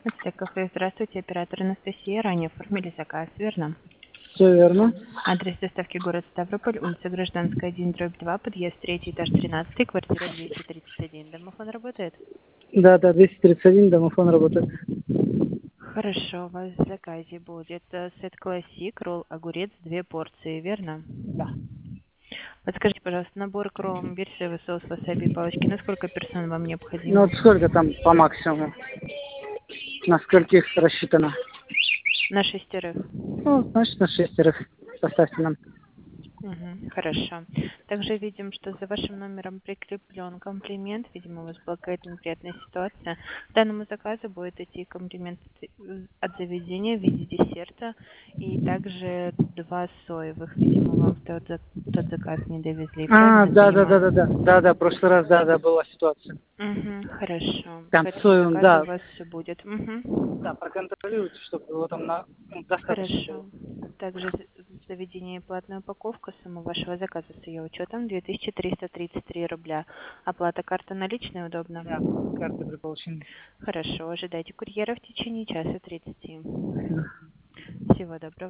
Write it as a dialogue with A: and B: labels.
A: Отель кафе, здравствуйте, оператор Анастасия. Ранее оформили заказ, верно?
B: Все верно.
A: Адрес доставки город Ставрополь, улица Гражданская, 1/2, подъезд 3, этаж 13, квартира 231. Домофон работает?
B: Да, 231, домофон работает.
A: Хорошо, у вас в заказе будет сет классик, ролл огурец, 2 порции, верно?
B: Да.
A: Подскажите, пожалуйста, набор кром, берсовый соус, васаби и палочки, на сколько персон вам
B: Ну
A: необходимо?
B: вот сколько там по максимуму? На скольких рассчитано?
A: На 6.
B: Ну, значит, на 6. Поставьте нам.
A: Мгм, хорошо. Также видим, что за вашим номером прикреплен комплимент. Видимо, у вас была какая-то неприятная ситуация. К данному заказу будет идти комплимент от заведения в виде десерта и также 2 соевых. Видимо, вам тот заказ не довезли.
B: А,
A: Правильно
B: да,
A: понимаю?
B: прошлый раз, была ситуация.
A: Угу, хорошо. К
B: Там
A: этому
B: соевым,
A: заказу у
B: да.
A: вас все будет.
B: Да,
A: Угу.
B: проконтролируйте, чтобы его там достаточно было.
A: Хорошо. Также в заведении платная упаковка. Сумма вашего заказа с ее учетом 2333 рубля. Оплата карта наличная удобно?
B: Да, карты при получении.
A: Хорошо. Ожидайте курьера в течение часа 30.
B: Спасибо.
A: Всего доброго.